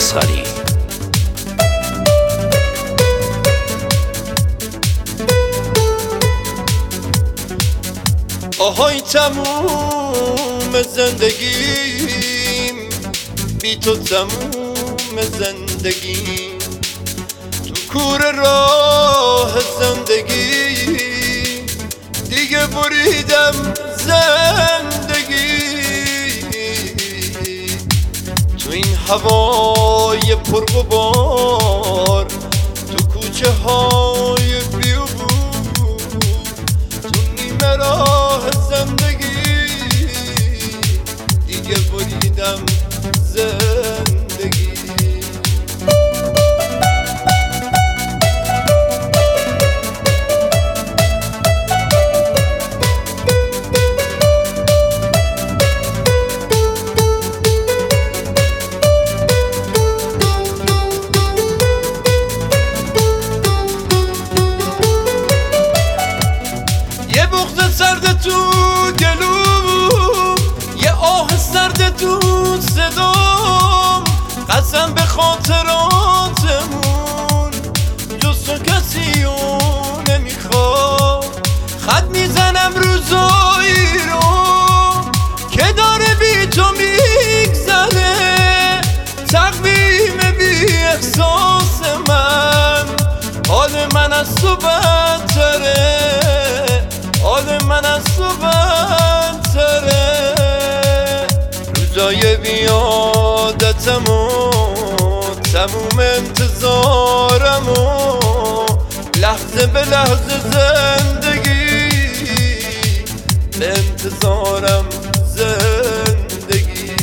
اصغری. آهای تموم زندگیم، بی تو تموم زندگیم، تو کور راه زندگی دیگه بریدم زندگی. تو این هوای پرغبار، تو کوچه های بیوبور، تو نیمه راه زندگی دیگه بریدم زندگی. یه بغض سرد تو گلوم، یه آه سرد تو صدام، قسم به خاطراتمون جز تو کسی رو نمیخوام. خط میزنم روزایی رو که داره بی تو میگذره، تقویم بی احساس من، حال من از تو بدتره، حال من از تو بدتره. روزای بیادتم و تموم انتظارم و لحظه به لحظه زندگی به انتظارم زندگی.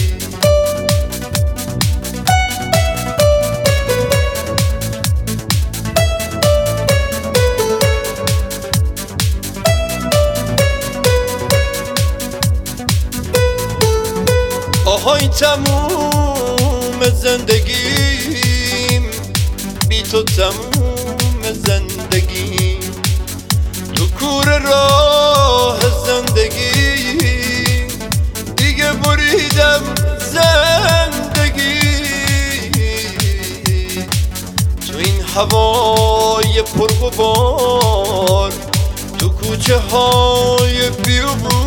آهای تموم زندگیم، بی تو تموم زندگیم، تو کور راه زندگی دیگه بریدم زندگی. تو این هوای پرغبار، تو کوچه های بیوبور،